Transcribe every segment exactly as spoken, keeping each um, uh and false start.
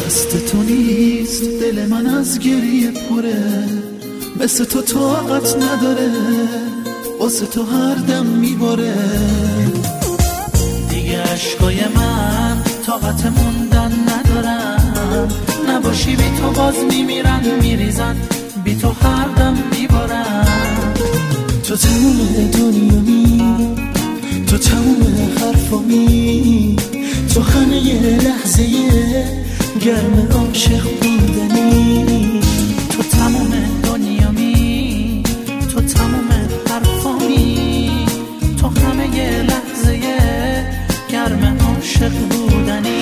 دست تو نیست دل من از گریه پره، مثل تو طاقت نداره، واسه تو هر دم میباره. دیگه عشقای من طاقت موندن ندارن، نباشی بی تو باز میمیرن میریزن، بی تو هر دم میبارن. تو تموم دنیامی، تو تموم حرفامی، تو همه یه لحظه گرم عاشق بودنی. تو تموم دنیامی، تو تموم حرفامی، تو همه یه لحظه گرم عاشق بودنی.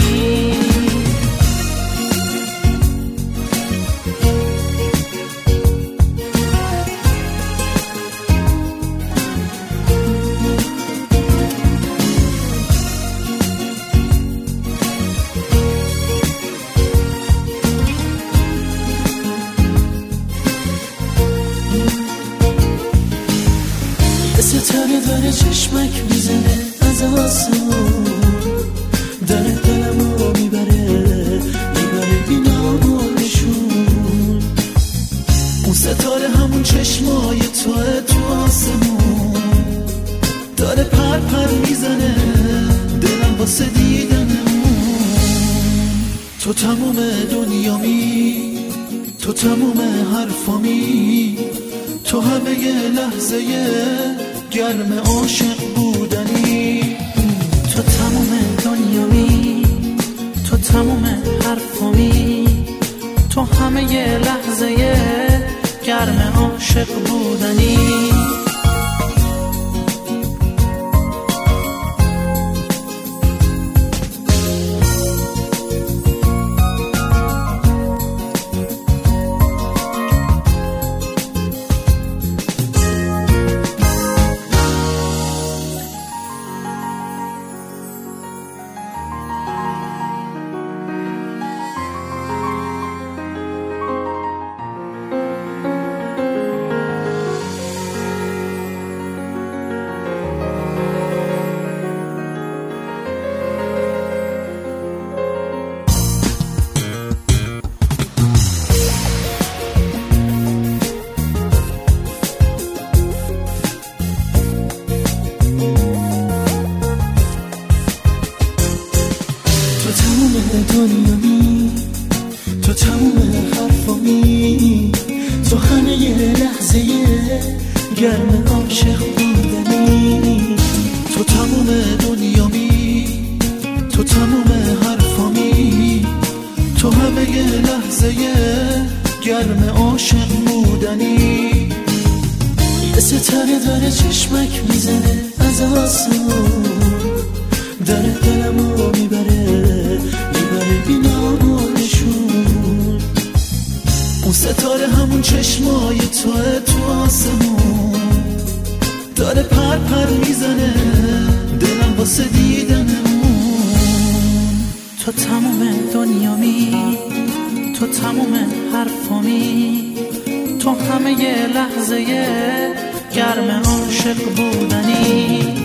ستاره داره چشمک میزنه از آسمون، داره دلمو میبره میبره بینامونشون. اون ستاره همون چشمای توه تو آسمون، داره پر پر میزنه دلم واسه دیدنمون. تو تموم دنیامی، تو تموم حرفامی، تو همه یه لحظه گرم عاشق بودنی. تو تموم دنیامی، تو تموم حرفامی، تو همه یه لحظه گرم عاشق بودنی. دنیامی، تو تموم حرفامی، تو همه یه لحظه گرم عاشق بودنی. تو تموم دنیامی، تو تموم حرفامی، تو همه یه لحظه گرم عاشق بودنی. یه ستاره داره چشمک میزنه از آسمون، داره دلمو میبره میبره بینامونشون. اون ستاره همون چشمای توه تو آسمون، داره پر پر میزنه دلم واسه دیدنمون. تو تموم دنیامی، تو تموم حرفامی، تو همه یه لحظه گرم عاشق بودنی.